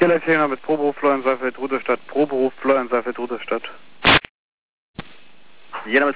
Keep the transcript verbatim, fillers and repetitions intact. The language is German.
Telefon mit Proberuf Florian Seifeld, Ruderstadt, Proberuf Florian Seifeld, Ruderstadt. Jena mit